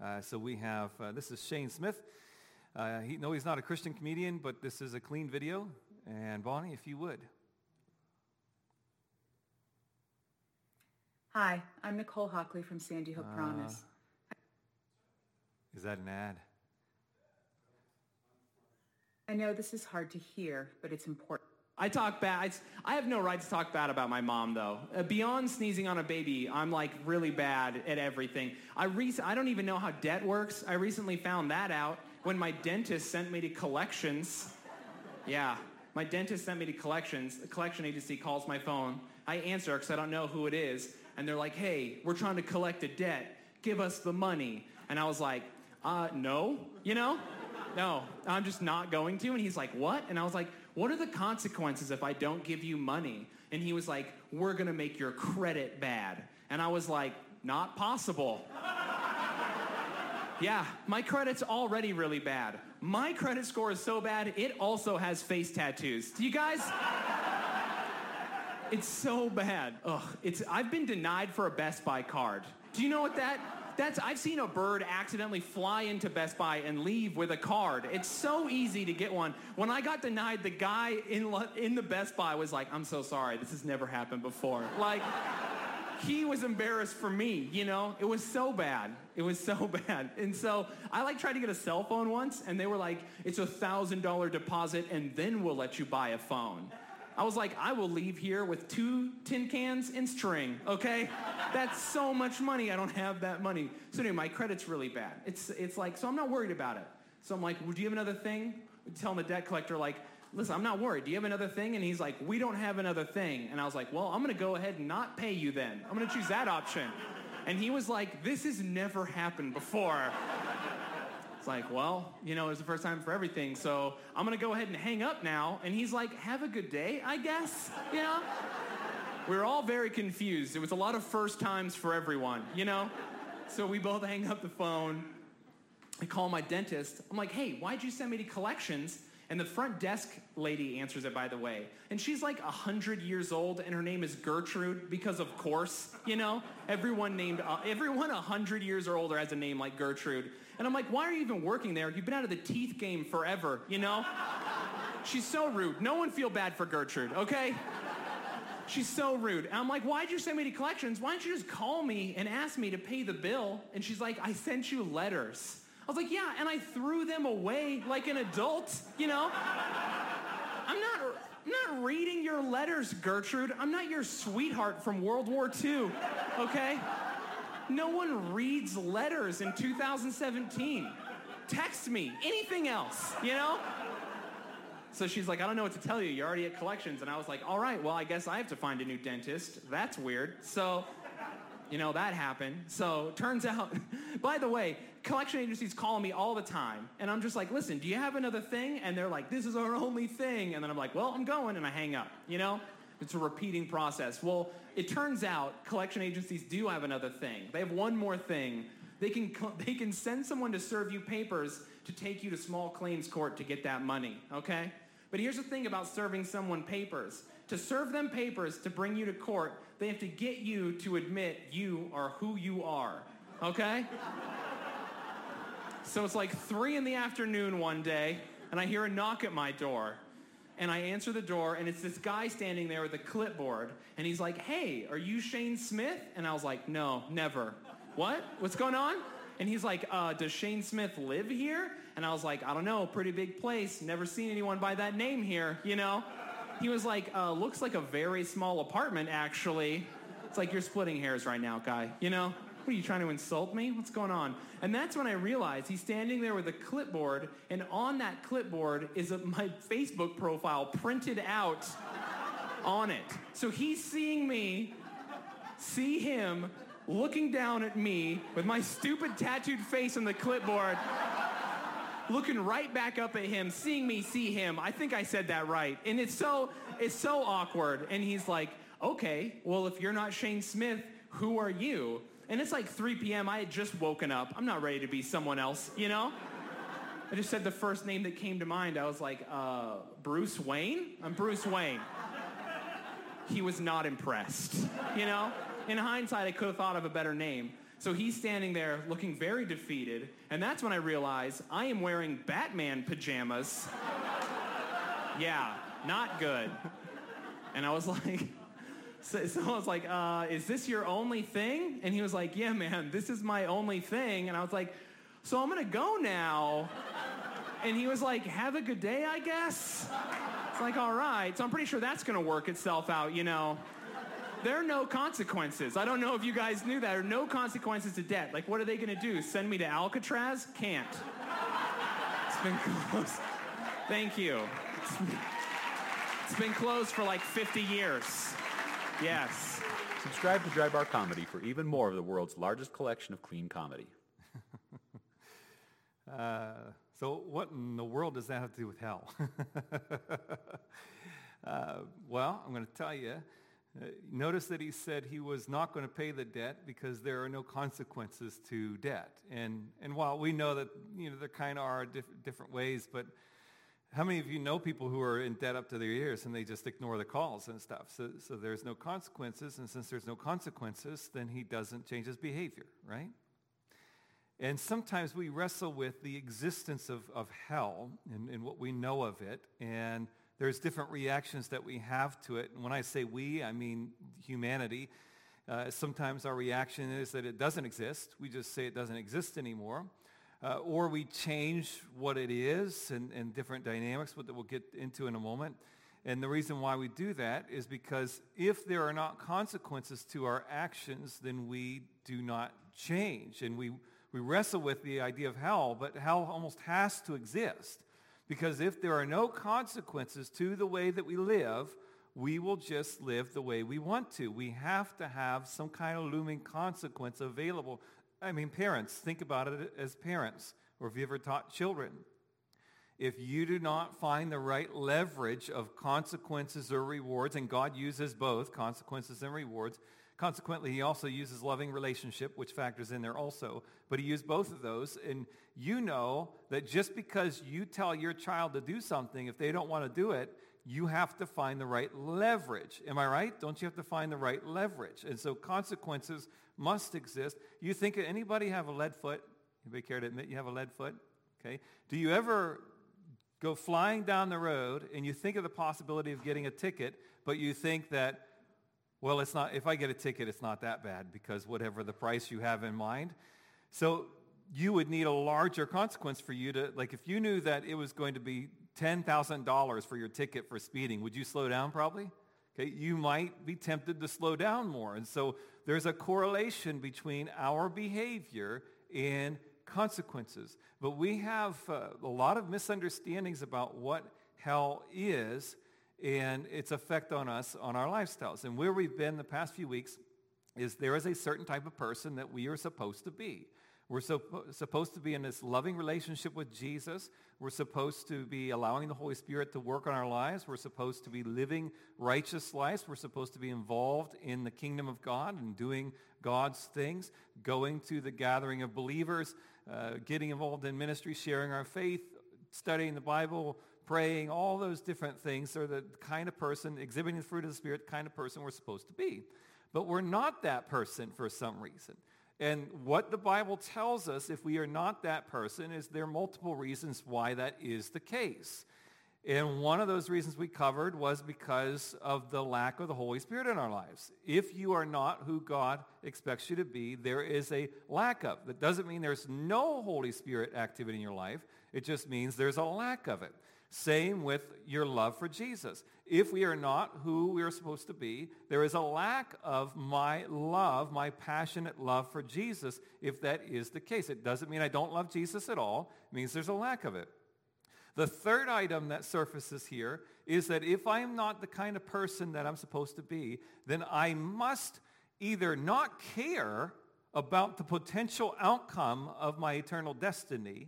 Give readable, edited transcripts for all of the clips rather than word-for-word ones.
So we have, this is Shane Smith. He's not a Christian comedian, but this is a clean video. And Bonnie, if you would. Hi, I'm Nicole Hockley from Sandy Hook Promise. Is that an ad? I know this is hard to hear, but it's important. I talk bad. I have no right to talk bad about my mom, though. Beyond sneezing on a baby, I'm like really bad at everything. I don't even know how debt works. I recently found that out when my dentist sent me to collections. Yeah, my dentist sent me to collections. The collection agency calls my phone. I answer because I don't know who it is. And they're like, hey, we're trying to collect a debt. Give us the money. And I was like, no, No, I'm just not going to. And he's like, what? And I was like, what are the consequences if I don't give you money? And he was like, we're going to make your credit bad. And I was like, not possible. Yeah, my credit's already really bad. My credit score is so bad, it also has face tattoos. Do you guys? It's so bad. Ugh, I've been denied for a Best Buy card. Do you know what I've seen a bird accidentally fly into Best Buy and leave with a card. It's so easy to get one. When I got denied, the guy in the Best Buy was like, I'm so sorry, this has never happened before. Like, he was embarrassed for me, It was so bad. It was so bad. And so I tried to get a cell phone once, and they were like, it's a $1,000 deposit, and then we'll let you buy a phone. I was like, I will leave here with 2 tin cans and string, okay? That's so much money. I don't have that money. So anyway, my credit's really bad. It's like, so I'm not worried about it. So I'm like, well, do you have another thing? Telling the debt collector, like, listen, I'm not worried. Do you have another thing? And he's like, we don't have another thing. And I was like, well, I'm going to go ahead and not pay you then. I'm going to choose that option. And he was like, this has never happened before. It's like, well, it's the first time for everything, so I'm going to go ahead and hang up now. And he's like, have a good day, I guess, We were all very confused. It was a lot of first times for everyone, So we both hang up the phone. I call my dentist. I'm like, hey, why'd you send me to collections? And the front desk lady answers it, by the way. And she's like 100 years old, and her name is Gertrude, because of course, everyone 100 years or older has a name like Gertrude. And I'm like, why are you even working there? You've been out of the teeth game forever, She's so rude. No one feel bad for Gertrude, okay? She's so rude. And I'm like, why'd you send me to collections? Why don't you just call me and ask me to pay the bill? And she's like, I sent you letters. I was like, yeah, and I threw them away like an adult, I'm not reading your letters, Gertrude. I'm not your sweetheart from World War II, okay? No one reads letters in 2017. Text me, anything else, So she's like, I don't know what to tell you. You're already at collections. And I was like, all right, well, I guess I have to find a new dentist. That's weird. So, that happened. So turns out, by the way, collection agencies call me all the time. And I'm just like, listen, do you have another thing? And they're like, this is our only thing. And then I'm like, well, I'm going. And I hang up, It's a repeating process. Well, it turns out collection agencies do have another thing. They have one more thing. They can send someone to serve you papers to take you to small claims court to get that money, okay? But here's the thing about serving someone papers. To serve them papers to bring you to court, they have to get you to admit you are who you are, okay? So it's like 3 p.m. one day, and I hear a knock at my door. And I answer the door, and it's this guy standing there with a clipboard. And he's like, hey, are you Shane Smith? And I was like, no, never. What? What's going on? And he's like, does Shane Smith live here? And I was like, I don't know, pretty big place. Never seen anyone by that name here, He was like, looks like a very small apartment, actually. It's like, you're splitting hairs right now, guy, What, are you trying to insult me? What's going on? And that's when I realized he's standing there with a clipboard, and on that clipboard is my Facebook profile printed out on it. So he's seeing me, see him, looking down at me with my stupid tattooed face on the clipboard, looking right back up at him, seeing me see him. I think I said that right. And it's so awkward. And he's like, okay, well, if you're not Shane Smith, who are you? And it's like 3 p.m. I had just woken up. I'm not ready to be someone else, I just said the first name that came to mind. I was like, Bruce Wayne? I'm Bruce Wayne. He was not impressed, In hindsight, I could have thought of a better name. So he's standing there looking very defeated, and that's when I realize I am wearing Batman pajamas. Yeah, not good. And I was like, so I was like, is this your only thing? And he was like, yeah, man, this is my only thing. And I was like, so I'm gonna go now. And he was like, have a good day, I guess. It's like, all right. So I'm pretty sure that's gonna work itself out, you know. There are no consequences. I don't know if you guys knew that. There are no consequences to debt. Like, what are they gonna do? Send me to Alcatraz? Can't. It's been closed. Thank you. It's been closed for like 50 years. Yes. Subscribe to Dry Bar Comedy for even more of the world's largest collection of clean comedy. So what in the world does that have to do with hell? Well, I'm going to tell you. Notice that he said he was not going to pay the debt because there are no consequences to debt. And while we know that there kind of are different ways, but how many of you know people who are in debt up to their ears and they just ignore the calls and stuff? So there's no consequences, and since there's no consequences, then he doesn't change his behavior, right? And sometimes we wrestle with the existence of hell and what we know of it, and there's different reactions that we have to it. And when I say we, I mean humanity. Sometimes our reaction is that it doesn't exist. We just say it doesn't exist anymore. Or we change what it is and different dynamics that we'll get into in a moment. And the reason why we do that is because if there are not consequences to our actions, then we do not change. And we wrestle with the idea of hell, but hell almost has to exist. Because if there are no consequences to the way that we live, we will just live the way we want to. We have to have some kind of looming consequence available. I mean, parents, think about it as parents, or if you ever taught children. If you do not find the right leverage of consequences or rewards, and God uses both consequences and rewards, consequently, he also uses loving relationship, which factors in there also. But he used both of those. And you know that just because you tell your child to do something, if they don't want to do it, you have to find the right leverage. Am I right? Don't you have to find the right leverage? And so consequences must exist. You think anybody have a lead foot? Anybody care to admit you have a lead foot? Okay. Do you ever go flying down the road and you think of the possibility of getting a ticket, but you think that, well, it's not, if I get a ticket, it's not that bad because whatever the price you have in mind. So you would need a larger consequence for you to, like if you knew that it was going to be $10,000 for your ticket for speeding, would you slow down probably? Okay, you might be tempted to slow down more. And so there's a correlation between our behavior and consequences. But we have a lot of misunderstandings about what hell is and its effect on us, on our lifestyles. And where we've been the past few weeks is there is a certain type of person that we are supposed to be. We're supposed to be in this loving relationship with Jesus. We're supposed to be allowing the Holy Spirit to work on our lives. We're supposed to be living righteous lives. We're supposed to be involved in the kingdom of God and doing God's things, going to the gathering of believers, getting involved in ministry, sharing our faith, studying the Bible, praying, all those different things are the kind of person, exhibiting the fruit of the Spirit, kind of person we're supposed to be. But we're not that person for some reason. And what the Bible tells us, if we are not that person, is there are multiple reasons why that is the case. And one of those reasons we covered was because of the lack of the Holy Spirit in our lives. If you are not who God expects you to be, there is a lack of. That doesn't mean there's no Holy Spirit activity in your life. It just means there's a lack of it. Same with your love for Jesus. If we are not who we are supposed to be, there is a lack of my love, my passionate love for Jesus, if that is the case. It doesn't mean I don't love Jesus at all. It means there's a lack of it. The third item that surfaces here is that if I am not the kind of person that I'm supposed to be, then I must either not care about the potential outcome of my eternal destiny,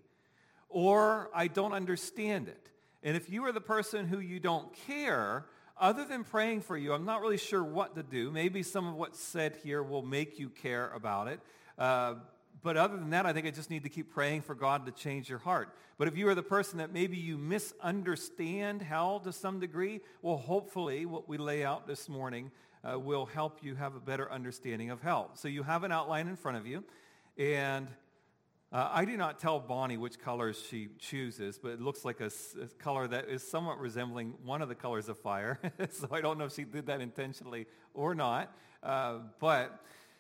or I don't understand it. And if you are the person who you don't care, other than praying for you, I'm not really sure what to do. Maybe some of what's said here will make you care about it. But other than that, I think I just need to keep praying for God to change your heart. But if you are the person that maybe you misunderstand hell to some degree, well, hopefully what we lay out this morning will help you have a better understanding of hell. So you have an outline in front of you, and I do not tell Bonnie which colors she chooses, but it looks like a color that is somewhat resembling one of the colors of fire. So I don't know if she did that intentionally or not. But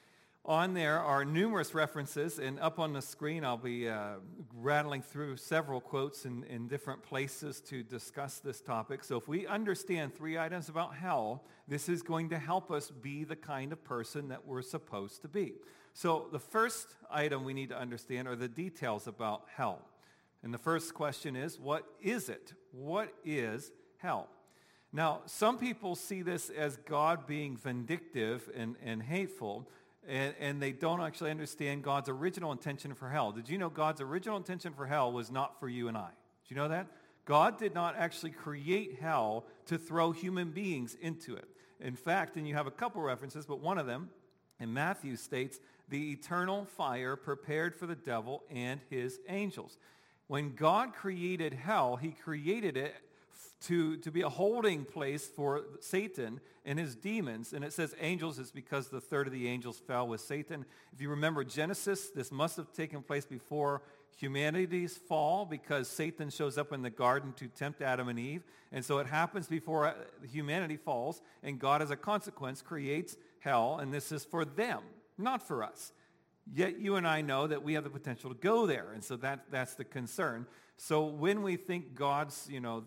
on there are numerous references, and up on the screen I'll be rattling through several quotes in different places to discuss this topic. So if we understand 3 items about hell, this is going to help us be the kind of person that we're supposed to be. So the first item we need to understand are the details about hell. And the first question is, what is it? What is hell? Now, some people see this as God being vindictive and hateful, and they don't actually understand God's original intention for hell. Did you know God's original intention for hell was not for you and I? Did you know that? God did not actually create hell to throw human beings into it. In fact, and you have a couple references, but one of them in Matthew states, the eternal fire prepared for the devil and his angels. When God created hell, he created it to be a holding place for Satan and his demons. And it says angels is because the third of the angels fell with Satan. If you remember Genesis, this must have taken place before humanity's fall, because Satan shows up in the garden to tempt Adam and Eve. And so it happens before humanity falls, and God as a consequence creates hell, and this is for them, not for us. Yet you and I know that we have the potential to go there, and so that's the concern. So when we think God's,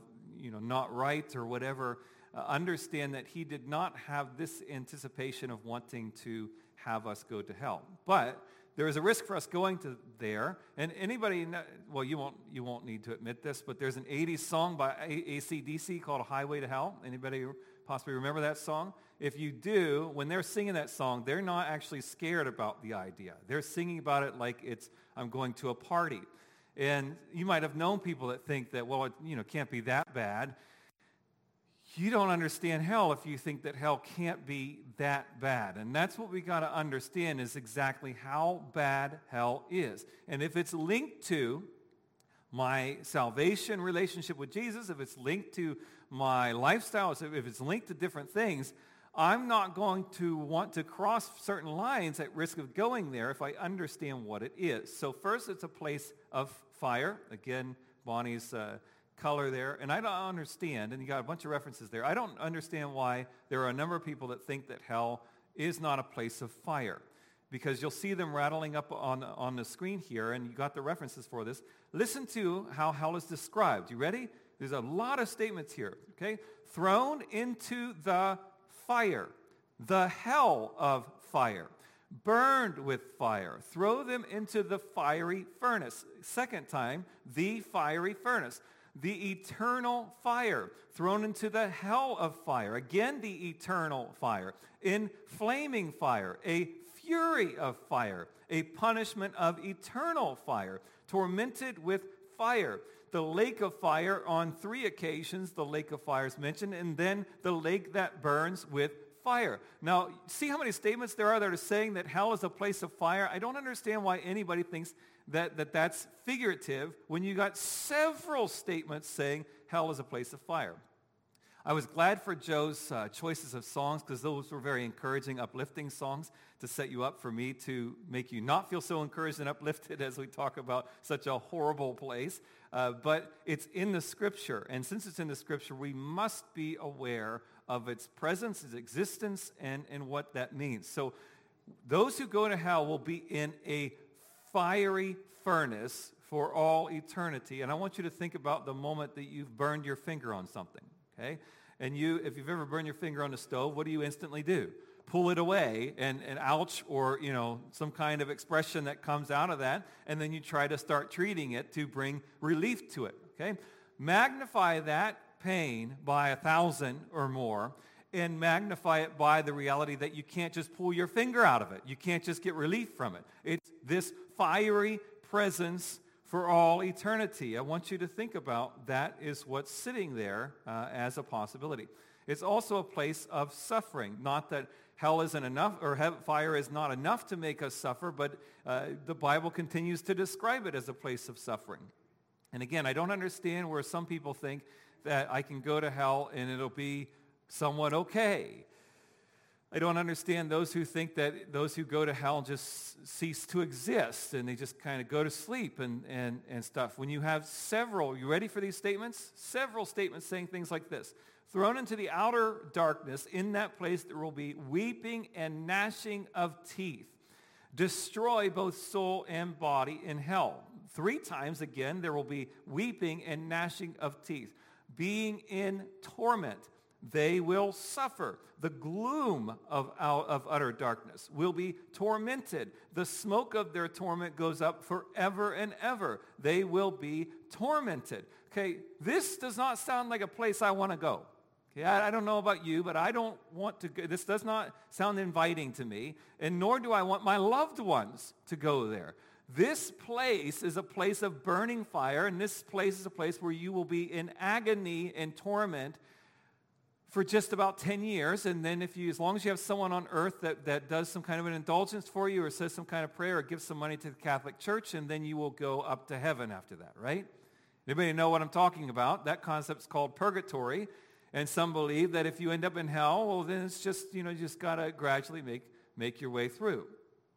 not right or whatever, understand that he did not have this anticipation of wanting to have us go to hell. But there is a risk for us going to there. And anybody, well, you won't need to admit this, but there's an 80s song by AC/DC called Highway to Hell. Anybody possibly remember that song? If you do, when they're singing that song, they're not actually scared about the idea. They're singing about it like it's, I'm going to a party. And you might have known people that think that, well, it can't be that bad. You don't understand hell if you think that hell can't be that bad. And that's what we got to understand, is exactly how bad hell is. And if it's linked to my salvation relationship with Jesus, if it's linked to my lifestyle, if it's linked to different things, I'm not going to want to cross certain lines at risk of going there if I understand what it is. So first, it's a place of fire. Again, Bonnie's color there. And I don't understand, and you got a bunch of references there, I don't understand why there are a number of people that think that hell is not a place of fire. Because you'll see them rattling up on the screen here, and you got the references for this. Listen to how hell is described. You ready? There's a lot of statements here, okay? Thrown into the fire, the hell of fire, burned with fire, throw them into the fiery furnace. Second time, the fiery furnace. The eternal fire, thrown into the hell of fire. Again, the eternal fire. In flaming fire, a fury of fire, a punishment of eternal fire, tormented with fire. The lake of fire, on 3 occasions, the lake of fire is mentioned, and then the lake that burns with fire. Now, see how many statements there are that are saying that hell is a place of fire? I don't understand why anybody thinks that's figurative when you got several statements saying hell is a place of fire. I was glad for Joe's choices of songs, because those were very encouraging, uplifting songs to set you up for me to make you not feel so encouraged and uplifted as we talk about such a horrible place. But it's in the Scripture, and since it's in the Scripture, we must be aware of its presence, its existence, and what that means. So those who go to hell will be in a fiery furnace for all eternity. And I want you to think about the moment that you've burned your finger on something, okay? And if you've ever burned your finger on the stove, what do you instantly do? Pull it away and ouch, or some kind of expression that comes out of that, and then you try to start treating it to bring relief to it, okay? Magnify that pain by 1,000 or more, and magnify it by the reality that you can't just pull your finger out of it. You can't just get relief from it. It's this fiery presence for all eternity. I want you to think about that is what's sitting there as a possibility. It's also a place of suffering. Not that hell isn't enough, or fire is not enough to make us suffer, but the Bible continues to describe it as a place of suffering. And again, I don't understand where some people think that I can go to hell and it'll be somewhat okay. I don't understand those who think that those who go to hell just cease to exist and they just kind of go to sleep and stuff. When you have several, you ready for these statements? Several statements saying things like this. Thrown into the outer darkness, in that place there will be weeping and gnashing of teeth. Destroy both soul and body in hell. 3 times again there will be weeping and gnashing of teeth. Being in torment. They will suffer. The gloom of utter darkness will be tormented. The smoke of their torment goes up forever and ever. They will be tormented. Okay, this does not sound like a place I want to go. Okay, I don't know about you, but I don't want to go. This does not sound inviting to me, and nor do I want my loved ones to go there. This place is a place of burning fire, and this place is a place where you will be in agony and torment for just about 10 years, and then as long as you have someone on earth that does some kind of an indulgence for you or says some kind of prayer or gives some money to the Catholic Church, and then you will go up to heaven after that, right? Anybody know what I'm talking about? That concept's called purgatory, and some believe that if you end up in hell, well, then it's just, you just got to gradually make your way through.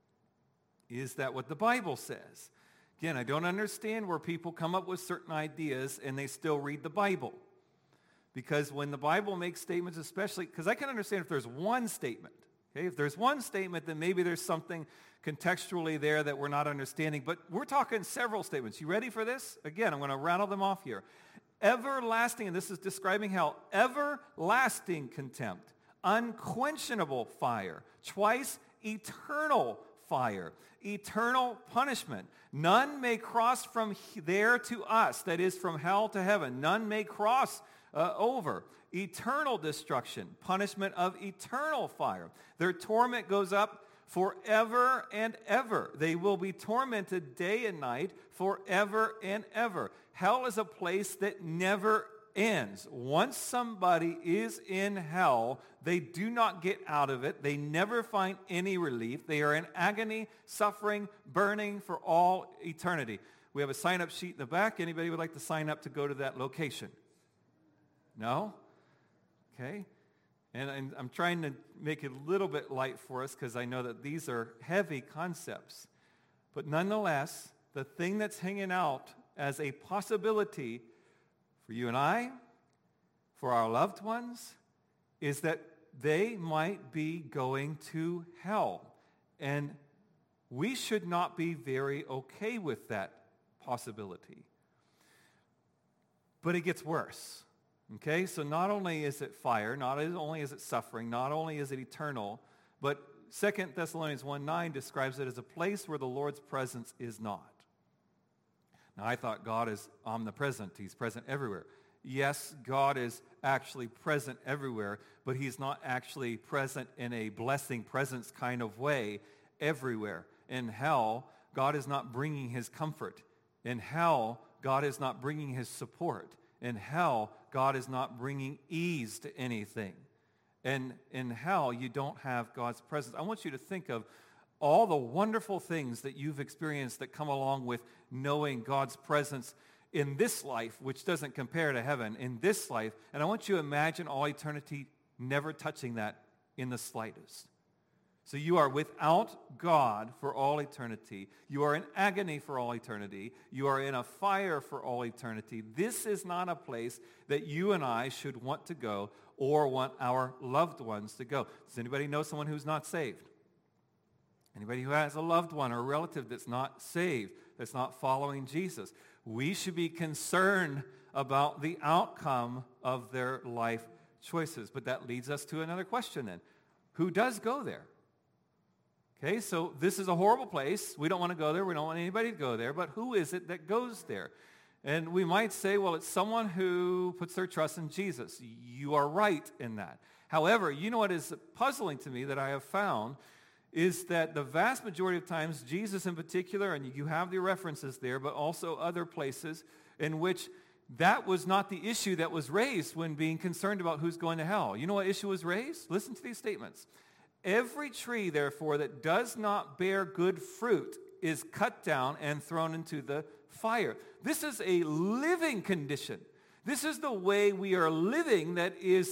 Is that what the Bible says? Again, I don't understand where people come up with certain ideas and they still read the Bible. Because when the Bible makes statements, especially, because I can understand if there's one statement. Okay? If there's one statement, then maybe there's something contextually there that we're not understanding. But we're talking several statements. You ready for this? Again, I'm going to rattle them off here. Everlasting, and this is describing hell, everlasting contempt, unquenchable fire, twice eternal fire, eternal punishment. None may cross from there to us, that is from hell to heaven. None may cross over. Eternal destruction, punishment of eternal fire. Their torment goes up forever and ever. They will be tormented day and night forever and ever. Hell is a place that never ends. Once somebody is in hell, they do not get out of it. They never find any relief. They are in agony, suffering, burning for all eternity. We have a sign-up sheet in the back. Anybody would like to sign up to go to that location? No? Okay. And I'm trying to make it a little bit light for us because I know that these are heavy concepts. But nonetheless, the thing that's hanging out as a possibility for you and I, for our loved ones, is that they might be going to hell. And we should not be very okay with that possibility. But it gets worse. Okay, so not only is it fire, not only is it suffering, not only is it eternal, but 2 Thessalonians 1:9 describes it as a place where the Lord's presence is not. Now, I thought God is omnipresent. He's present everywhere. Yes, God is actually present everywhere, but he's not actually present in a blessing presence kind of way everywhere. In hell, God is not bringing his comfort. In hell, God is not bringing his support. In hell, God is not bringing ease to anything. And in hell, you don't have God's presence. I want you to think of all the wonderful things that you've experienced that come along with knowing God's presence in this life, which doesn't compare to heaven, in this life. And I want you to imagine all eternity never touching that in the slightest. So you are without God for all eternity. You are in agony for all eternity. You are in a fire for all eternity. This is not a place that you and I should want to go or want our loved ones to go. Does anybody know someone who's not saved? Anybody who has a loved one or a relative that's not saved, that's not following Jesus? We should be concerned about the outcome of their life choices. But that leads us to another question then. Who does go there? Okay, so this is a horrible place. We don't want to go there. We don't want anybody to go there. But who is it that goes there? And we might say, well, it's someone who puts their trust in Jesus. You are right in that. However, you know what is puzzling to me that I have found is that the vast majority of times, Jesus in particular, and you have the references there, but also other places in which that was not the issue that was raised when being concerned about who's going to hell. You know what issue was raised? Listen to these statements. Every tree, therefore, that does not bear good fruit is cut down and thrown into the fire. This is a living condition. This is the way we are living that is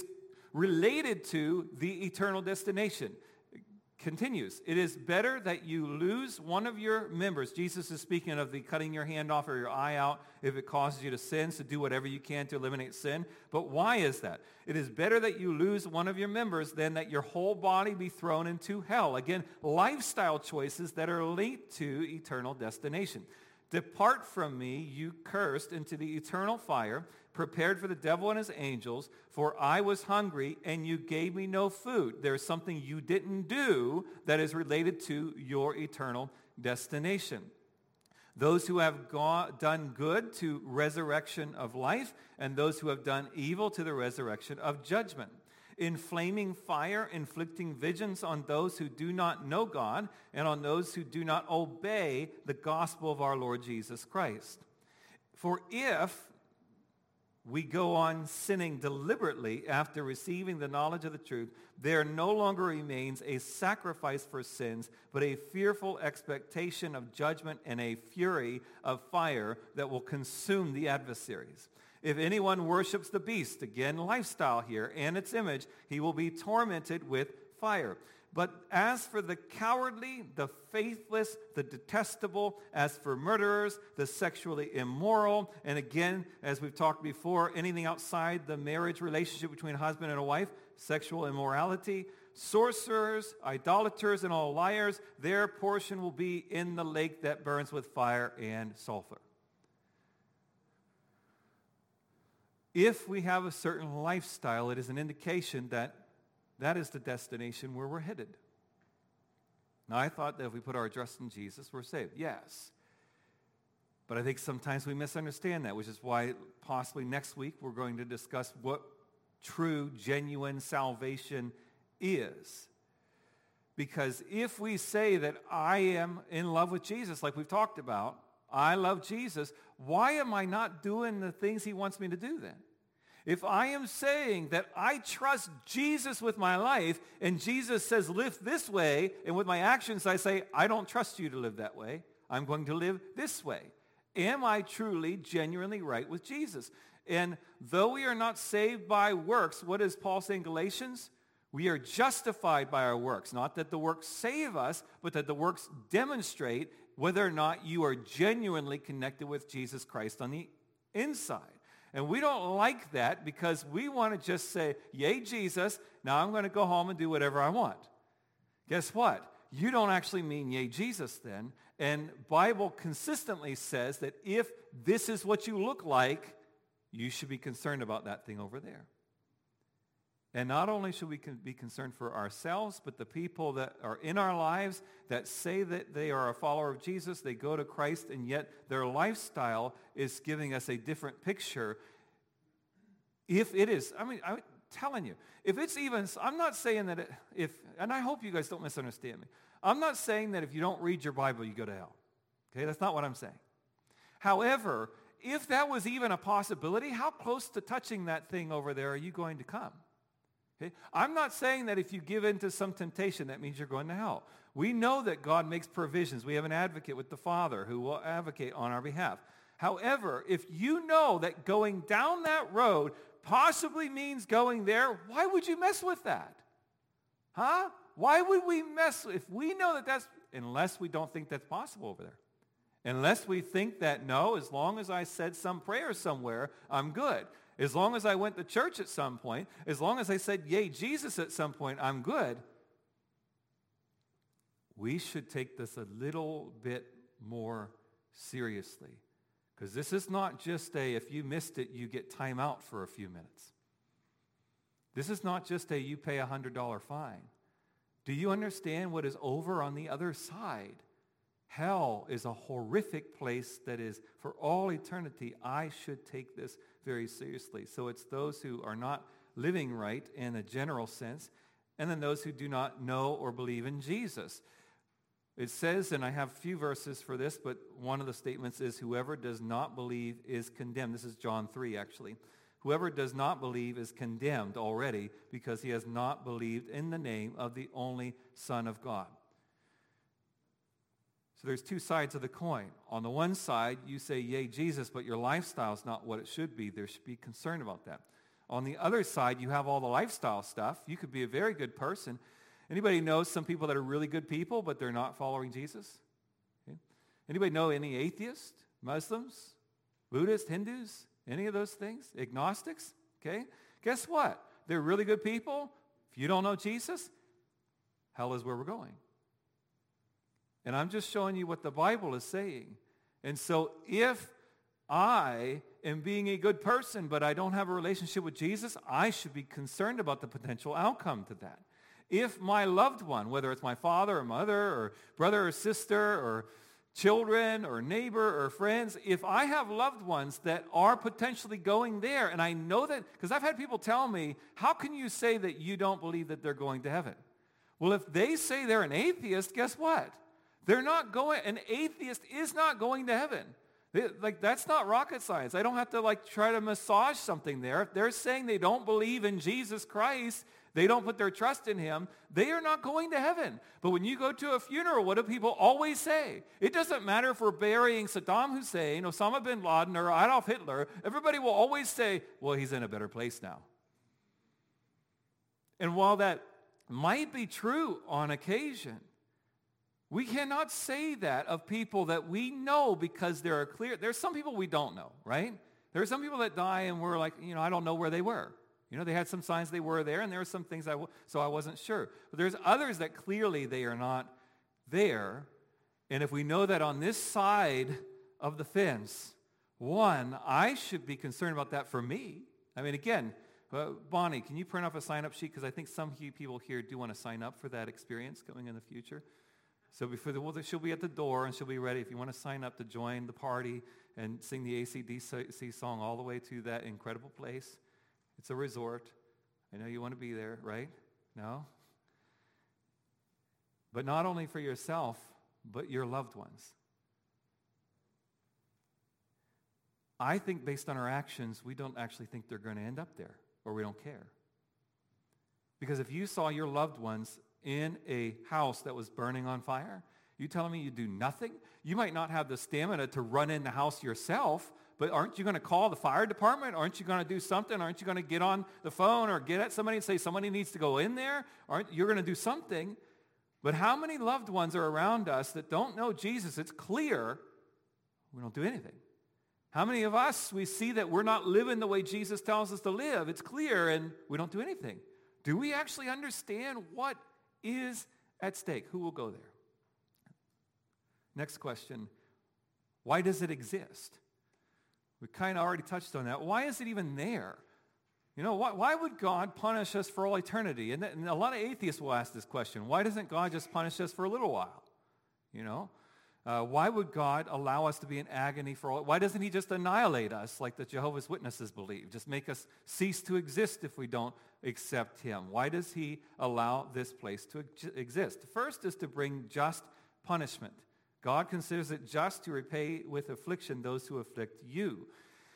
related to the eternal destination. Continues, it is better that you lose one of your members. Jesus is speaking of the cutting your hand off or your eye out if it causes you to sin, so do whatever you can to eliminate sin. But why is that? It is better that you lose one of your members than that your whole body be thrown into hell. Again, lifestyle choices that are linked to eternal destination. Depart from me, you cursed, into the eternal fire, prepared for the devil and his angels, for I was hungry, and you gave me no food. There's something you didn't do that is related to your eternal destination. Those who have done good to resurrection of life, and those who have done evil to the resurrection of judgment. In flaming fire, inflicting vengeance on those who do not know God and on those who do not obey the gospel of our Lord Jesus Christ. For if we go on sinning deliberately after receiving the knowledge of the truth, there no longer remains a sacrifice for sins, but a fearful expectation of judgment and a fury of fire that will consume the adversaries. If anyone worships the beast, again lifestyle here, and its image, he will be tormented with fire. But as for the cowardly, the faithless, the detestable, as for murderers, the sexually immoral, and again, as we've talked before, anything outside the marriage relationship between a husband and a wife, sexual immorality, sorcerers, idolaters, and all liars, their portion will be in the lake that burns with fire and sulfur. If we have a certain lifestyle, it is an indication that that is the destination where we're headed. Now, I thought that if we put our trust in Jesus, we're saved. Yes. But I think sometimes we misunderstand that, which is why possibly next week we're going to discuss what true, genuine salvation is. Because if we say that I am in love with Jesus, like we've talked about, I love Jesus, why am I not doing the things he wants me to do then? If I am saying that I trust Jesus with my life, and Jesus says live this way, and with my actions I say I don't trust you to live that way, I'm going to live this way. Am I truly, genuinely right with Jesus? And though we are not saved by works, what does Paul say in Galatians? We are justified by our works. Not that the works save us, but that the works demonstrate whether or not you are genuinely connected with Jesus Christ on the inside. And we don't like that because we want to just say, yay, Jesus, now I'm going to go home and do whatever I want. Guess what? You don't actually mean yay, Jesus then. And Bible consistently says that if this is what you look like, you should be concerned about that thing over there. And not only should we be concerned for ourselves, but the people that are in our lives that say that they are a follower of Jesus, they go to Christ, and yet their lifestyle is giving us a different picture. If it is, I'm telling you, if it's even, I'm not saying that and I hope you guys don't misunderstand me. I'm not saying that if you don't read your Bible, you go to hell. Okay, that's not what I'm saying. However, if that was even a possibility, how close to touching that thing over there are you going to come? Okay? I'm not saying that if you give in to some temptation, that means you're going to hell. We know that God makes provisions. We have an advocate with the Father who will advocate on our behalf. However, if you know that going down that road possibly means going there, why would you mess with that? Huh? Why would we mess if we know that that's, unless we don't think that's possible over there. Unless we think that, no, as long as I said some prayer somewhere, I'm good. As long as I went to church at some point, as long as I said, yay, Jesus at some point, I'm good. We should take this a little bit more seriously. Because this is not just if you missed it, you get time out for a few minutes. This is not just you pay a $100 fine. Do you understand what is over on the other side? Hell is a horrific place that is for all eternity. I should take this very seriously. So it's those who are not living right in a general sense, and then those who do not know or believe in Jesus. It says, and I have a few verses for this, but one of the statements is, whoever does not believe is condemned. This is John 3, actually. Whoever does not believe is condemned already because he has not believed in the name of the only Son of God. So there's two sides of the coin. On the one side, you say, yay, Jesus, but your lifestyle is not what it should be. There should be concern about that. On the other side, you have all the lifestyle stuff. You could be a very good person. Anybody know some people that are really good people, but they're not following Jesus? Okay. Anybody know any atheists, Muslims, Buddhists, Hindus, any of those things? Agnostics? Okay. Guess what? They're really good people. If you don't know Jesus, hell is where we're going. And I'm just showing you what the Bible is saying. And so if I am being a good person, but I don't have a relationship with Jesus, I should be concerned about the potential outcome to that. If my loved one, whether it's my father or mother or brother or sister or children or neighbor or friends, if I have loved ones that are potentially going there, and I know that, because I've had people tell me, how can you say that you don't believe that they're going to heaven? Well, if they say they're an atheist, guess what? They're not going, an atheist is not going to heaven. That's not rocket science. I don't have to try to massage something there. If they're saying they don't believe in Jesus Christ, they don't put their trust in him, they are not going to heaven. But when you go to a funeral, what do people always say? It doesn't matter if we're burying Saddam Hussein, Osama bin Laden, or Adolf Hitler. Everybody will always say, well, he's in a better place now. And while that might be true on occasion, we cannot say that of people that we know because there are clear. There's some people we don't know, right? There are some people that die and we're like, I don't know where they were. They had some signs they were there, and there were some things so I wasn't sure. But there's others that clearly they are not there. And if we know that on this side of the fence, one, I should be concerned about that for me. I mean, again, Bonnie, can you print off a sign-up sheet? Because I think some people here do want to sign up for that experience coming in the future. So she'll be at the door, and she'll be ready if you want to sign up to join the party and sing the AC/DC song all the way to that incredible place. It's a resort. I know you want to be there, right? No? But not only for yourself, but your loved ones. I think based on our actions, we don't actually think they're going to end up there, or we don't care. Because if you saw your loved ones in a house that was burning on fire, you telling me you do nothing? You might not have the stamina to run in the house yourself, but aren't you going to call the fire department? Aren't you going to do something? Aren't you going to get on the phone or get at somebody and say somebody needs to go in there? You're going to do something. But how many loved ones are around us that don't know Jesus? It's clear we don't do anything. How many of us, we see that we're not living the way Jesus tells us to live? It's clear, and we don't do anything. Do we actually understand what is at stake? Who will go there? Next question, why does it exist? We kind of already touched on that. Why is it even there? Why would God punish us for all eternity? And a lot of atheists will ask this question. Why doesn't God just punish us for a little while? Why would God allow us to be in agony for all? Why doesn't he just annihilate us like the Jehovah's Witnesses believe? Just make us cease to exist if we don't accept him. Why does he allow this place to exist? First is to bring just punishment. God considers it just to repay with affliction those who afflict you.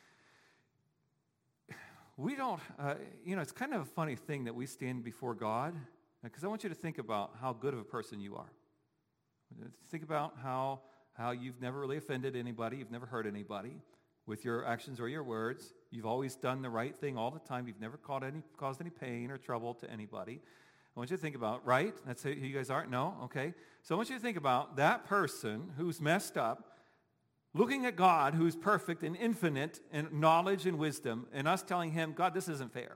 We don't, it's kind of a funny thing that we stand before God, because I want you to think about how good of a person you are. Think about how you've never really offended anybody, you've never hurt anybody with your actions or your words. You've always done the right thing all the time. You've never caused any pain or trouble to anybody. I want you to think about, right? That's who you guys are? No? Okay. So I want you to think about that person who's messed up, looking at God who's perfect and infinite in knowledge and wisdom, and us telling him, God, this isn't fair.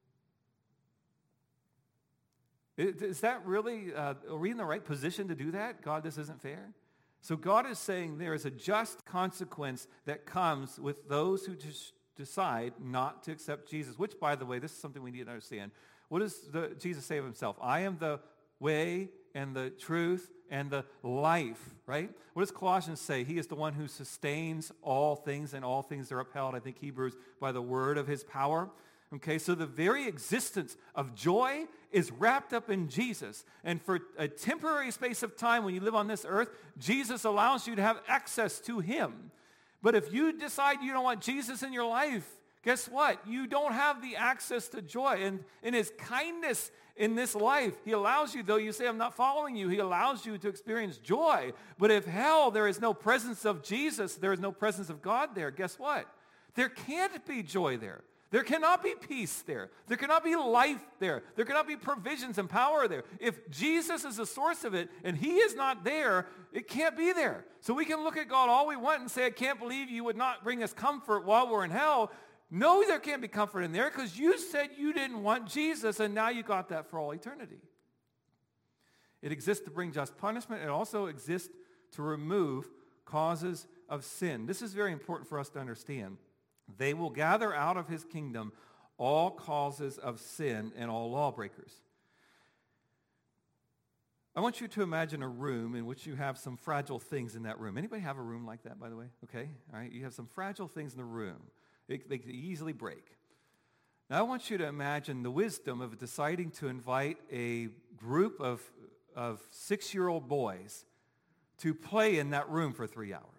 Is that really, are we in the right position to do that? God, this isn't fair? So God is saying there is a just consequence that comes with those who just decide not to accept Jesus, which, by the way, this is something we need to understand. What does Jesus say of himself? I am the way and the truth and the life, right? What does Colossians say? He is the one who sustains all things, and all things are upheld, I think Hebrews, by the word of his power. Okay, so the very existence of joy is wrapped up in Jesus. And for a temporary space of time when you live on this earth, Jesus allows you to have access to him. But if you decide you don't want Jesus in your life, guess what? You don't have the access to joy. And in his kindness in this life, he allows you, though you say, I'm not following you, he allows you to experience joy. But if hell, there is no presence of Jesus, there is no presence of God there, guess what? There can't be joy there. There cannot be peace there. There cannot be life there. There cannot be provisions and power there. If Jesus is the source of it and he is not there, it can't be there. So we can look at God all we want and say, I can't believe you would not bring us comfort while we're in hell. No, there can't be comfort in there because you said you didn't want Jesus and now you got that for all eternity. It exists to bring just punishment. It also exists to remove causes of sin. This is very important for us to understand. They will gather out of his kingdom all causes of sin and all lawbreakers. I want you to imagine a room in which you have some fragile things in that room. Anybody have a room like that, by the way? Okay, all right. You have some fragile things in the room. They can easily break. Now I want you to imagine the wisdom of deciding to invite a group of 6-year-old boys to play in that room for 3 hours.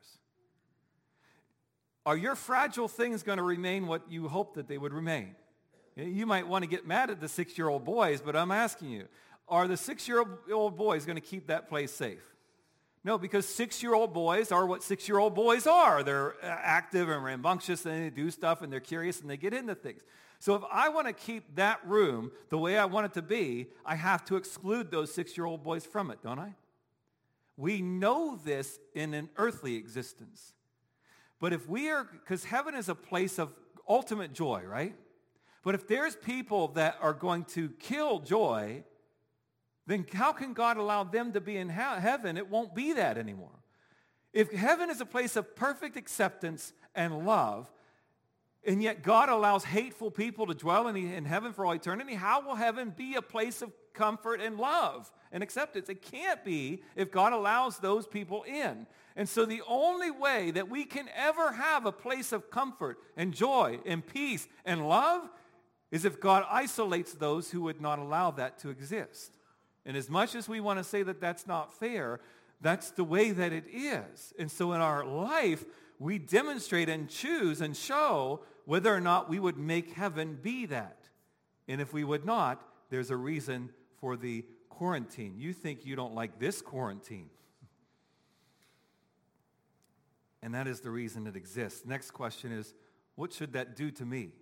Are your fragile things going to remain what you hope that they would remain? You might want to get mad at the 6-year-old boys, but I'm asking you, are the 6-year-old boys going to keep that place safe? No, because 6-year-old boys are what 6-year-old boys are. They're active and rambunctious and they do stuff and they're curious and they get into things. So if I want to keep that room the way I want it to be, I have to exclude those 6-year-old boys from it, don't I? We know this in an earthly existence. But if we are, because heaven is a place of ultimate joy, right? But if there's people that are going to kill joy, then how can God allow them to be in heaven? It won't be that anymore. If heaven is a place of perfect acceptance and love, and yet God allows hateful people to dwell in heaven for all eternity, how will heaven be a place of comfort and love and acceptance? It can't be if God allows those people in. And so the only way that we can ever have a place of comfort and joy and peace and love is if God isolates those who would not allow that to exist. And as much as we want to say that that's not fair, that's the way that it is. And so in our life, we demonstrate and choose and show whether or not we would make heaven be that. And if we would not, there's a reason for the quarantine. You think you don't like this quarantine. And that is the reason it exists. Next question is, what should that do to me?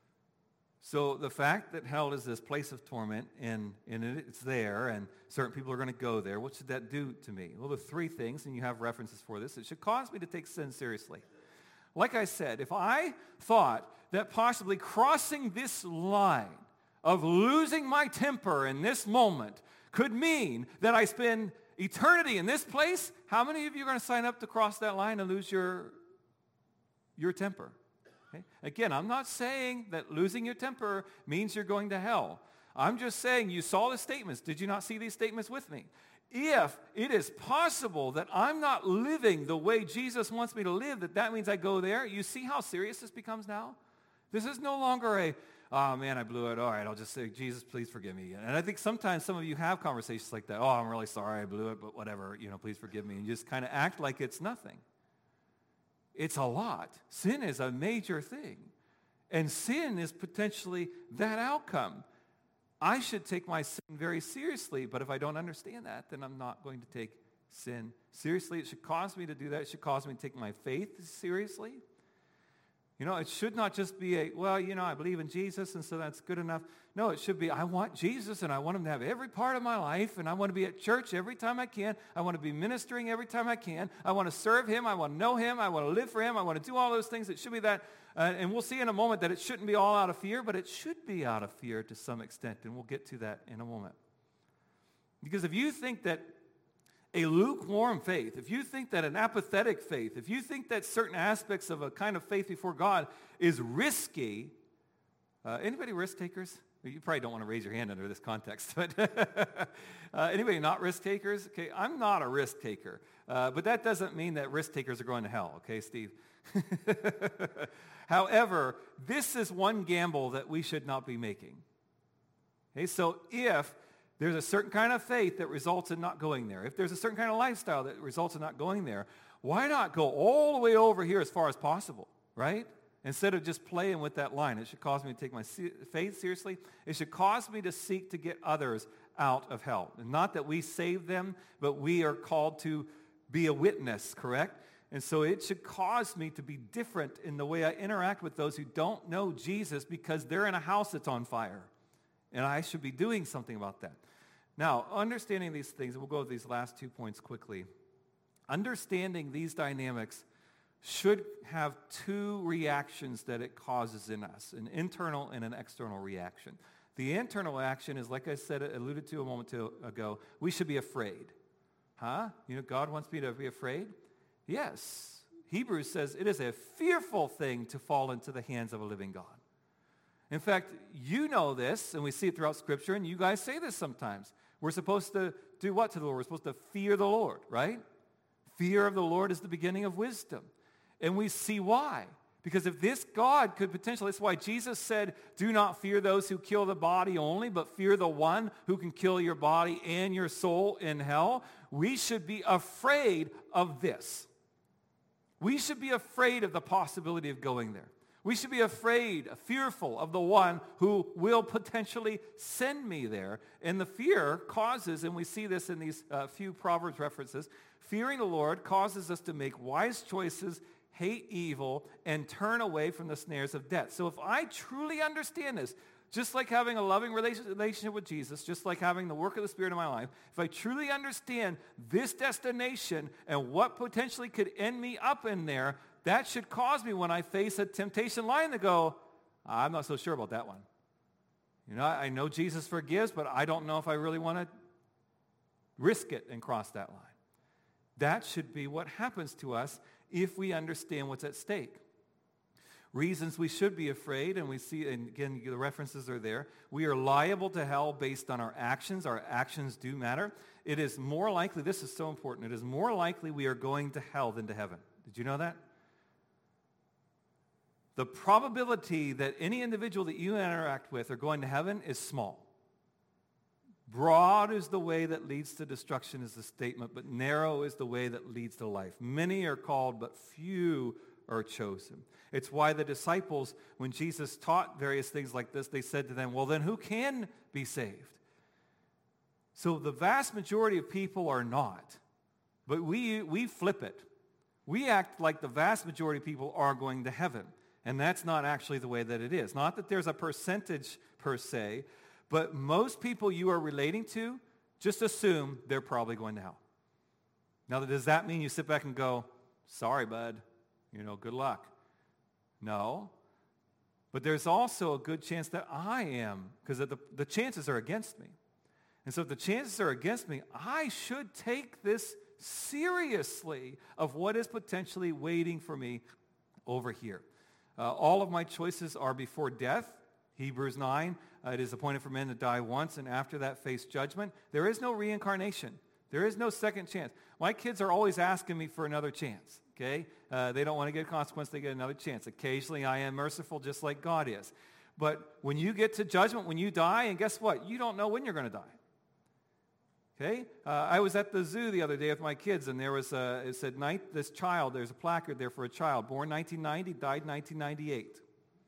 So the fact that hell is this place of torment, and it's there, and certain people are going to go there, what should that do to me? Well, the three things, and you have references for this. It should cause me to take sin seriously. Like I said, if I thought that possibly crossing this line of losing my temper in this moment could mean that I spend eternity in this place, how many of you are going to sign up to cross that line and lose your temper? Okay? Again, I'm not saying that losing your temper means you're going to hell. I'm just saying you saw the statements. Did you not see these statements with me? If it is possible that I'm not living the way Jesus wants me to live, that means I go there. You see how serious this becomes now? This is no longer oh man, I blew it. All right, I'll just say, Jesus, please forgive me. And I think sometimes some of you have conversations like that. Oh, I'm really sorry I blew it, but whatever, please forgive me. And you just kind of act like it's nothing. It's a lot. Sin is a major thing. And sin is potentially that outcome. I should take my sin very seriously, but if I don't understand that, then I'm not going to take sin seriously. It should cause me to do that. It should cause me to take my faith seriously. It should not just be I believe in Jesus, and so that's good enough. No, it should be, I want Jesus, and I want him to have every part of my life, and I want to be at church every time I can. I want to be ministering every time I can. I want to serve him. I want to know him. I want to live for him. I want to do all those things. It should be that. And we'll see in a moment that it shouldn't be all out of fear, but it should be out of fear to some extent, and we'll get to that in a moment. Because if you think that a lukewarm faith, if you think that an apathetic faith, if you think that certain aspects of a kind of faith before God is risky, anybody risk takers? You probably don't want to raise your hand under this context, but anybody not risk takers? Okay, I'm not a risk taker, but that doesn't mean that risk takers are going to hell, okay, Steve? However, this is one gamble that we should not be making. Okay, so if there's a certain kind of faith that results in not going there, if there's a certain kind of lifestyle that results in not going there, why not go all the way over here as far as possible, right? Instead of just playing with that line. It should cause me to take my faith seriously. It should cause me to seek to get others out of hell. And not that we save them, but we are called to be a witness, correct? And so it should cause me to be different in the way I interact with those who don't know Jesus because they're in a house that's on fire. And I should be doing something about that. Now, understanding these things, we'll go with these last 2 points quickly. Understanding these dynamics should have two reactions that it causes in us, an internal and an external reaction. The internal action is, like I said, alluded to a moment ago, we should be afraid. Huh? God wants me to be afraid? Yes. Hebrews says it is a fearful thing to fall into the hands of a living God. In fact, you know this, and we see it throughout Scripture, and you guys say this sometimes. We're supposed to do what to the Lord? We're supposed to fear the Lord, right? Fear of the Lord is the beginning of wisdom. And we see why. Because if this God could potentially, that's why Jesus said, do not fear those who kill the body only, but fear the one who can kill your body and your soul in hell. We should be afraid of this. We should be afraid of the possibility of going there. We should be afraid, fearful of the one who will potentially send me there. And the fear causes, and we see this in these few Proverbs references, fearing the Lord causes us to make wise choices, hate evil, and turn away from the snares of death. So if I truly understand this, just like having a loving relationship with Jesus, just like having the work of the Spirit in my life, if I truly understand this destination and what potentially could end me up in there, that should cause me when I face a temptation line to go, I'm not so sure about that one. I know Jesus forgives, but I don't know if I really want to risk it and cross that line. That should be what happens to us if we understand what's at stake. Reasons we should be afraid, and we see, and again, the references are there. We are liable to hell based on our actions. Our actions do matter. It is more likely, this is so important, it is more likely we are going to hell than to heaven. Did you know that? The probability that any individual that you interact with are going to heaven is small. Broad is the way that leads to destruction is the statement, but narrow is the way that leads to life. Many are called, but few are chosen. It's why the disciples, when Jesus taught various things like this, they said to them, well, then who can be saved? So the vast majority of people are not, but we flip it. We act like the vast majority of people are going to heaven, and that's not actually the way that it is. Not that there's a percentage per se, but most people you are relating to, just assume they're probably going to hell. Now, does that mean you sit back and go, sorry, bud, good luck? No. But there's also a good chance that I am, because the chances are against me. And so if the chances are against me, I should take this seriously of what is potentially waiting for me over here. All of my choices are before death. Hebrews 9, it is appointed for men to die once and after that face judgment. There is no reincarnation. There is no second chance. My kids are always asking me for another chance, okay? They don't want to get a consequence, they get another chance. Occasionally I am merciful just like God is. But when you get to judgment, when you die, and guess what? You don't know when you're going to die. Okay? I was at the zoo the other day with my kids, and there was it said, this child, there's a placard there for a child, born 1990, died 1998.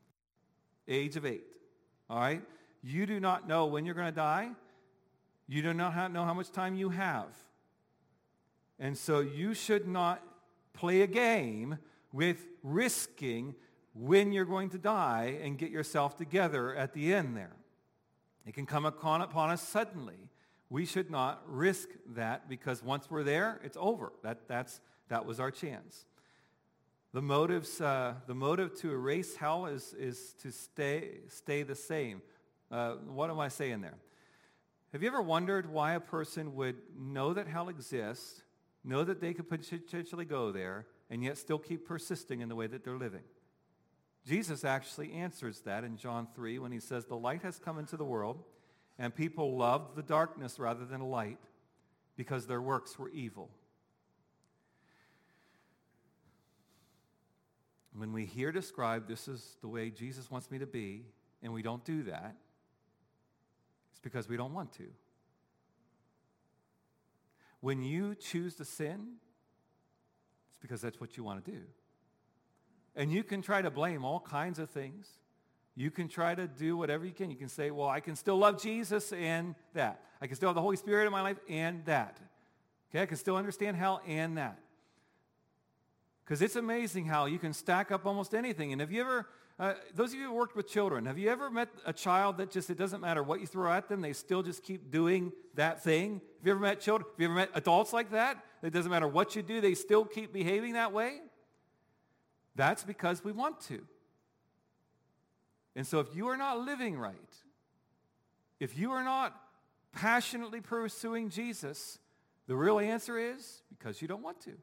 Age of 8. All right? You do not know when you're going to die. You do not know how much time you have. And so you should not play a game with risking when you're going to die and get yourself together at the end there. It can come upon us suddenly. We should not risk that because once we're there, it's over. That was our chance. The motive to erase hell is to stay the same. What am I saying there? Have you ever wondered why a person would know that hell exists, know that they could potentially go there, and yet still keep persisting in the way that they're living? Jesus actually answers that in John 3 when he says, the light has come into the world, and people loved the darkness rather than the light because their works were evil. When we hear described, this is the way Jesus wants me to be, and we don't do that, it's because we don't want to. When you choose to sin, it's because that's what you want to do. And you can try to blame all kinds of things. You can try to do whatever you can. You can say, well, I can still love Jesus and that. I can still have the Holy Spirit in my life and that. Okay, I can still understand hell and that. Because it's amazing how you can stack up almost anything. And have you ever, those of you who worked with children, have you ever met a child that just, it doesn't matter what you throw at them, they still just keep doing that thing? Have you ever met children? Have you ever met adults like that? It doesn't matter what you do, they still keep behaving that way? That's because we want to. And so if you are not living right, if you are not passionately pursuing Jesus, the real answer is because you don't want to.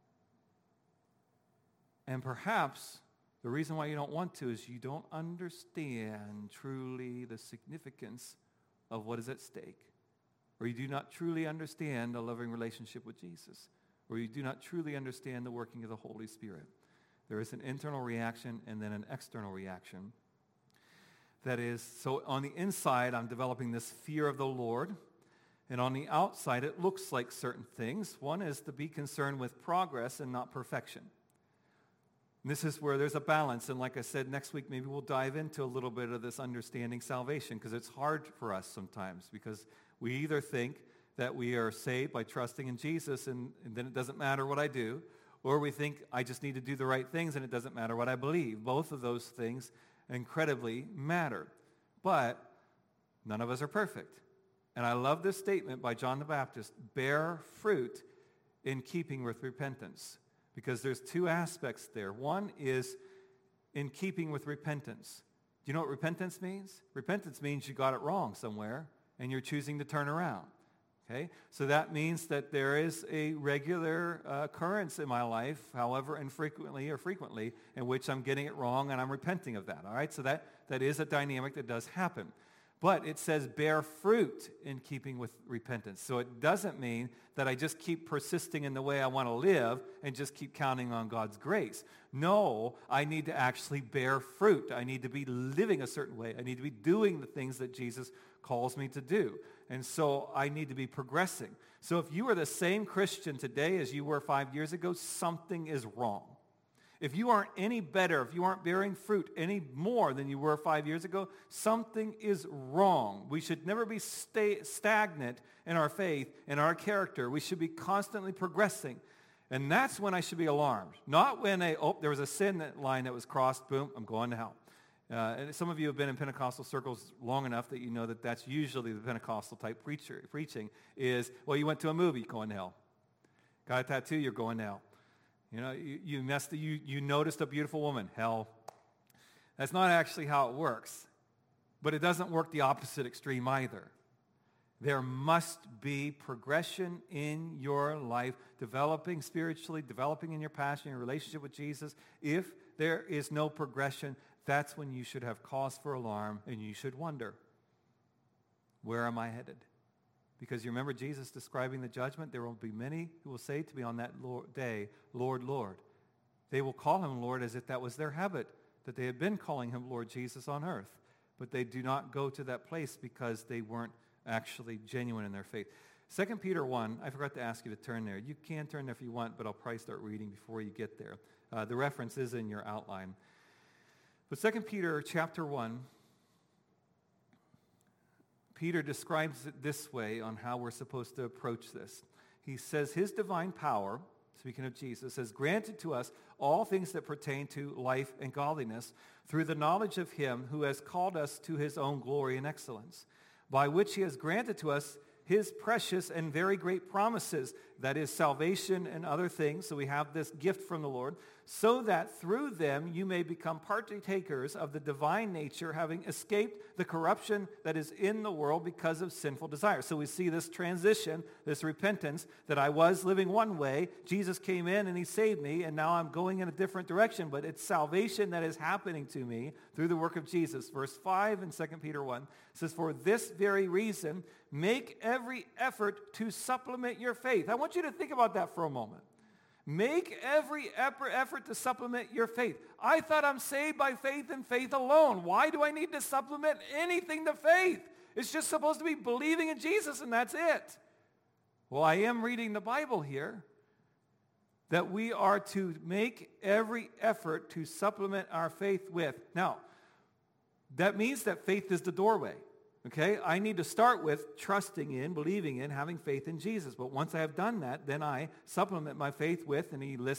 And perhaps the reason why you don't want to is you don't understand truly the significance of what is at stake. Or you do not truly understand a loving relationship with Jesus. Or you do not truly understand the working of the Holy Spirit. There is an internal reaction and then an external reaction. That is, so on the inside, I'm developing this fear of the Lord. And on the outside, it looks like certain things. One is to be concerned with progress and not perfection. And this is where there's a balance. And like I said, next week maybe we'll dive into a little bit of this understanding salvation, because it's hard for us sometimes, because we either think that we are saved by trusting in Jesus and then it doesn't matter what I do, or we think I just need to do the right things and it doesn't matter what I believe. Both of those things incredibly matter. But none of us are perfect. And I love this statement by John the Baptist, bear fruit in keeping with repentance. Because there's two aspects there. One is in keeping with repentance. Do you know what repentance means? Repentance means you got it wrong somewhere and you're choosing to turn around. Okay? So that means that there is a regular occurrence in my life, however infrequently or frequently, in which I'm getting it wrong and I'm repenting of that. All right? So that is a dynamic that does happen. But it says bear fruit in keeping with repentance. So it doesn't mean that I just keep persisting in the way I want to live and just keep counting on God's grace. No, I need to actually bear fruit. I need to be living a certain way. I need to be doing the things that Jesus calls me to do. And so I need to be progressing. So if you are the same Christian today as you were 5 years ago, something is wrong. If you aren't any better, if you aren't bearing fruit any more than you were 5 years ago, something is wrong. We should never be stagnant in our faith and our character. We should be constantly progressing. And that's when I should be alarmed. Not when there was a sin line that was crossed, boom, I'm going to hell. And some of you have been in Pentecostal circles long enough that you know that that's usually the Pentecostal type preaching is, well, you went to a movie, going to hell. Got a tattoo, you're going to hell. You know, you noticed a beautiful woman. Hell. That's not actually how it works. But it doesn't work the opposite extreme either. There must be progression in your life, developing spiritually, developing in your passion, your relationship with Jesus. If there is no progression, that's when you should have cause for alarm and you should wonder, where am I headed? Because you remember Jesus describing the judgment, there will be many who will say to me on that day, Lord, Lord. They will call him Lord as if that was their habit, that they had been calling him Lord Jesus on earth. But they do not go to that place because they weren't actually genuine in their faith. 2 Peter 1, I forgot to ask you to turn there. You can turn there if you want, but I'll probably start reading before you get there. The reference is in your outline. But 2 Peter chapter 1, Peter describes it this way on how we're supposed to approach this. He says, his divine power, speaking of Jesus, has granted to us all things that pertain to life and godliness through the knowledge of him who has called us to his own glory and excellence, by which he has granted to us his precious and very great promises, that is salvation and other things. So we have this gift from the Lord, so that through them you may become partakers of the divine nature, having escaped the corruption that is in the world because of sinful desire. So we see this transition, this repentance, that I was living one way. Jesus came in and he saved me, and now I'm going in a different direction. But it's salvation that is happening to me through the work of Jesus. Verse 5 in 2 Peter 1 says, for this very reason, make every effort to supplement your faith. I want you to think about that for a moment. Make every effort to supplement your faith. I thought I'm saved by faith and faith alone. Why do I need to supplement anything to faith? It's just supposed to be believing in Jesus and that's it. Well, I am reading the Bible here that we are to make every effort to supplement our faith with. Now, that means that faith is the doorway. Okay, I need to start with trusting in, believing in, having faith in Jesus. But once I have done that, then I supplement my faith with, and he lists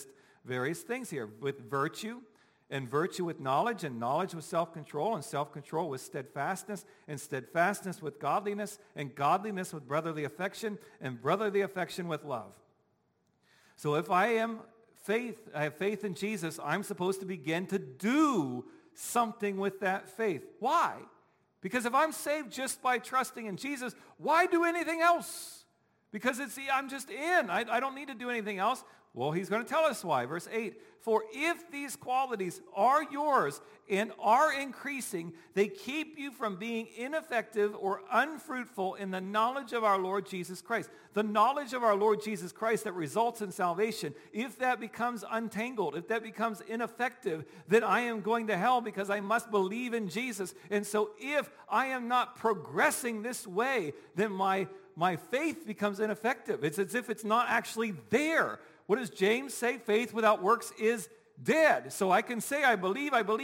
various things here, with virtue, and virtue with knowledge, and knowledge with self-control, and self-control with steadfastness, and steadfastness with godliness, and godliness with brotherly affection, and brotherly affection with love. So if I have faith in Jesus, I'm supposed to begin to do something with that faith. Why? Because if I'm saved just by trusting in Jesus, why do anything else? Because I'm just in. I don't need to do anything else. Well, he's going to tell us why. Verse 8, for if these qualities are yours and are increasing, they keep you from being ineffective or unfruitful in the knowledge of our Lord Jesus Christ. The knowledge of our Lord Jesus Christ that results in salvation, if that becomes untangled, if that becomes ineffective, then I am going to hell because I must believe in Jesus. And so if I am not progressing this way, then my faith becomes ineffective. It's as if it's not actually there. What does James say? Faith without works is dead. So I can say I believe, but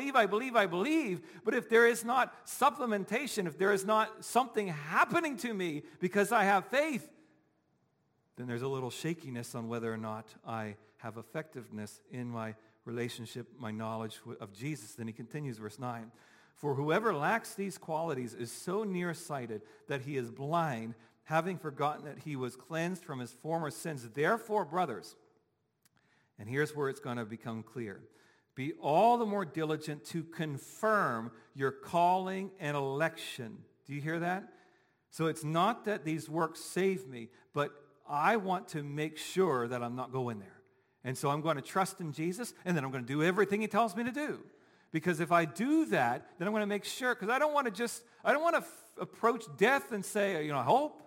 if there is not supplementation, if there is not something happening to me because I have faith, then there's a little shakiness on whether or not I have effectiveness in my relationship, my knowledge of Jesus. Then he continues, verse 9. For whoever lacks these qualities is so nearsighted that he is blind, having forgotten that he was cleansed from his former sins. Therefore, brothers, and here's where it's going to become clear, be all the more diligent to confirm your calling and election. Do you hear that? So it's not that these works save me, but I want to make sure that I'm not going there. And so I'm going to trust in Jesus, and then I'm going to do everything he tells me to do. Because if I do that, then I'm going to make sure, because I don't want to approach death and say, I hope.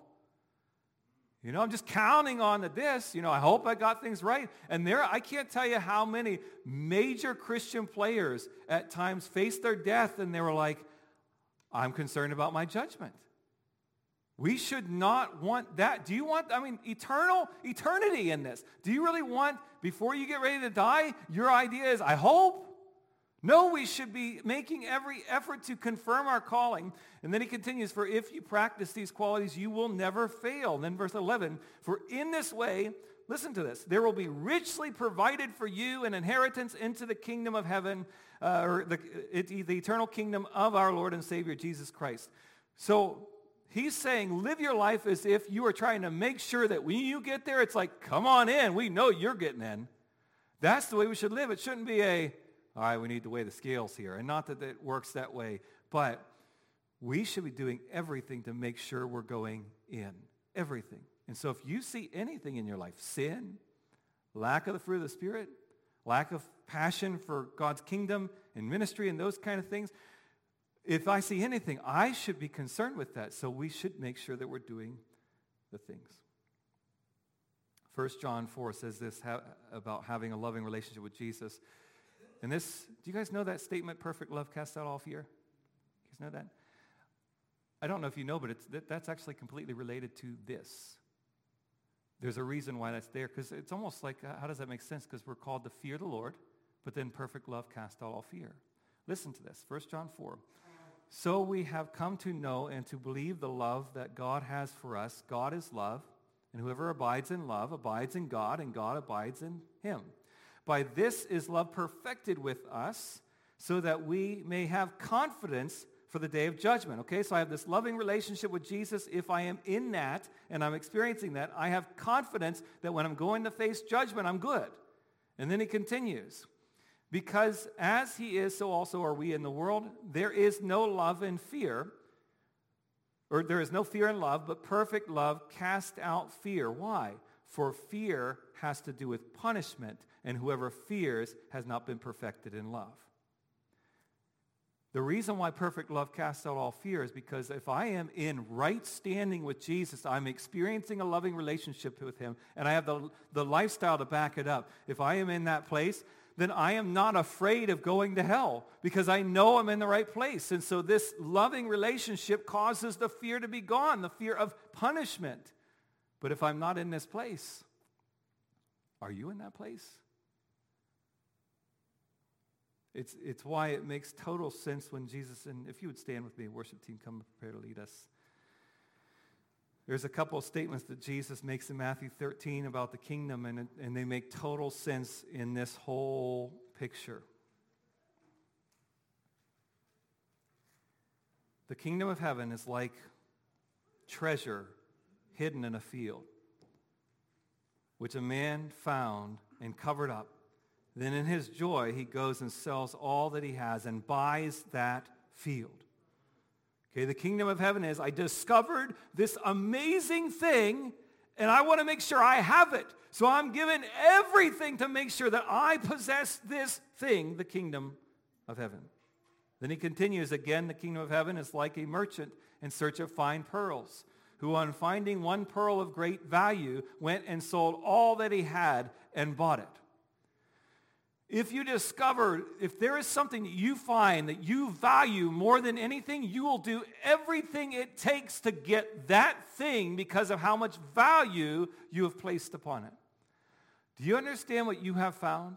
I'm just counting on this. I hope I got things right. And I can't tell you how many major Christian players at times faced their death and they were like, I'm concerned about my judgment. We should not want that. Do you want, eternity in this? Do you really want, before you get ready to die, your idea is, I hope? No, we should be making every effort to confirm our calling. And then he continues, for if you practice these qualities, you will never fail. And then verse 11, for in this way, listen to this, there will be richly provided for you an inheritance into the kingdom of heaven, or the eternal kingdom of our Lord and Savior Jesus Christ. So he's saying, live your life as if you are trying to make sure that when you get there, it's like, come on in. We know you're getting in. That's the way we should live. It shouldn't be all right, we need to weigh the scales here. And not that it works that way, but we should be doing everything to make sure we're going in. Everything. And so if you see anything in your life, sin, lack of the fruit of the Spirit, lack of passion for God's kingdom and ministry and those kind of things, if I see anything, I should be concerned with that. So we should make sure that we're doing the things. 1 John 4 says this about having a loving relationship with Jesus. And this, do you guys know that statement, perfect love casts out all fear? You guys know that? I don't know if you know, but that's actually completely related to this. There's a reason why that's there, because it's almost like, how does that make sense? Because we're called to fear the Lord, but then perfect love casts out all fear. Listen to this, 1 John 4. So we have come to know and to believe the love that God has for us. God is love, and whoever abides in love abides in God, and God abides in him. By this is love perfected with us, so that we may have confidence for the day of judgment. Okay, so I have this loving relationship with Jesus. If I am in that, and I'm experiencing that, I have confidence that when I'm going to face judgment, I'm good. And then he continues, because as he is, so also are we in the world. There is no love in fear, or there is no fear in love, but perfect love casts out fear. Why? For fear has to do with punishment, and whoever fears has not been perfected in love. The reason why perfect love casts out all fear is because if I am in right standing with Jesus, I'm experiencing a loving relationship with him, and I have the lifestyle to back it up. If I am in that place, then I am not afraid of going to hell because I know I'm in the right place. And so this loving relationship causes the fear to be gone, the fear of punishment. But if I'm not in this place, are you in that place? It's why it makes total sense when Jesus, and if you would stand with me, worship team, come prepare to lead us. There's a couple of statements that Jesus makes in Matthew 13 about the kingdom, and they make total sense in this whole picture. The kingdom of heaven is like treasure hidden in a field, which a man found and covered up. Then in his joy, he goes and sells all that he has and buys that field. Okay, the kingdom of heaven is, I discovered this amazing thing, and I want to make sure I have it. So I'm given everything to make sure that I possess this thing, the kingdom of heaven. Then he continues, again, the kingdom of heaven is like a merchant in search of fine pearls, who on finding one pearl of great value went and sold all that he had and bought it. If there is something that you find that you value more than anything, you will do everything it takes to get that thing because of how much value you have placed upon it. Do you understand what you have found?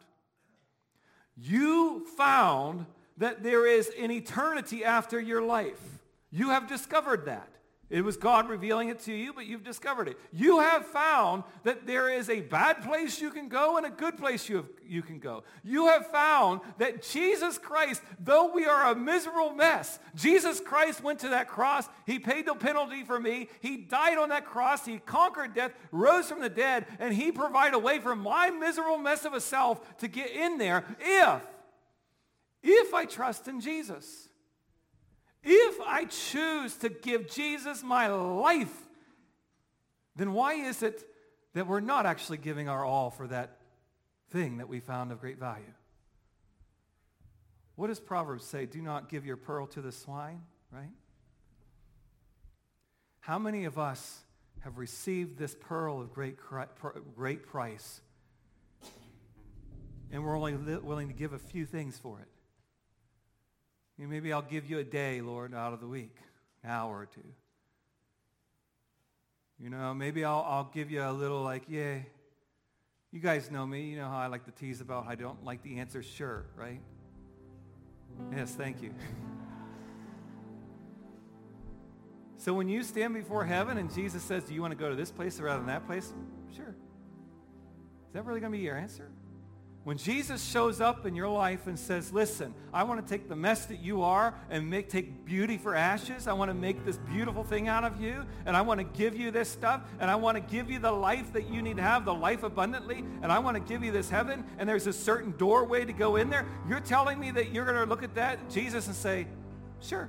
You found that there is an eternity after your life. You have discovered that. It was God revealing it to you, but you've discovered it. You have found that there is a bad place you can go and a good place you can go. You have found that Jesus Christ, though we are a miserable mess, Jesus Christ went to that cross. He paid the penalty for me. He died on that cross. He conquered death, rose from the dead, and he provided a way for my miserable mess of a self to get in there if I trust in Jesus. If I choose to give Jesus my life, then why is it that we're not actually giving our all for that thing that we found of great value? What does Proverbs say? Do not give your pearl to the swine, right? How many of us have received this pearl of great price, and we're only willing to give a few things for it? Maybe I'll give you a day, Lord, out of the week, an hour or two. Maybe I'll give you a little you guys know me. You know how I like to tease about I don't like the answer sure, right? Yes, thank you. So when you stand before heaven and Jesus says, do you want to go to this place rather than that place? Sure. Is that really going to be your answer? When Jesus shows up in your life and says, listen, I want to take the mess that you are and take beauty for ashes. I want to make this beautiful thing out of you, and I want to give you this stuff, and I want to give you the life that you need to have, the life abundantly, and I want to give you this heaven, and there's a certain doorway to go in there. You're telling me that you're going to look at that, Jesus, and say, sure.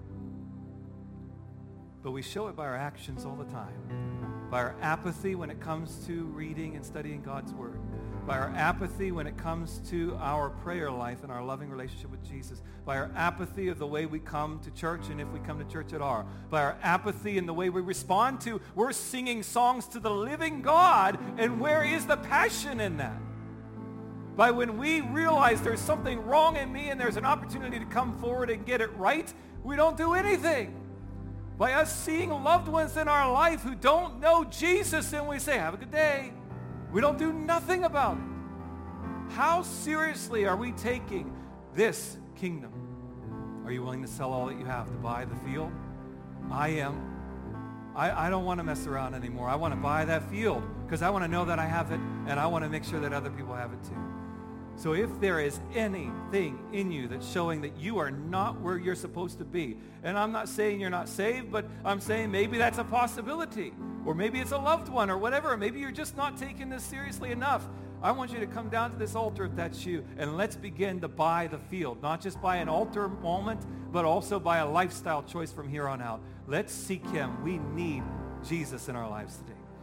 But we show it by our actions all the time, by our apathy when it comes to reading and studying God's word, by our apathy when it comes to our prayer life and our loving relationship with Jesus, by our apathy of the way we come to church and if we come to church at all, by our apathy in the way we respond to, we're singing songs to the living God, and where is the passion in that? By when we realize there's something wrong in me and there's an opportunity to come forward and get it right, we don't do anything. By us seeing loved ones in our life who don't know Jesus and we say, have a good day, we don't do nothing about it. How seriously are we taking this kingdom? Are you willing to sell all that you have to buy the field? I am. I don't want to mess around anymore. I want to buy that field because I want to know that I have it, and I want to make sure that other people have it too. So if there is anything in you that's showing that you are not where you're supposed to be, and I'm not saying you're not saved, but I'm saying maybe that's a possibility, or maybe it's a loved one or whatever, maybe you're just not taking this seriously enough, I want you to come down to this altar if that's you, and let's begin to buy the field, not just by an altar moment, but also by a lifestyle choice from here on out. Let's seek him. We need Jesus in our lives today.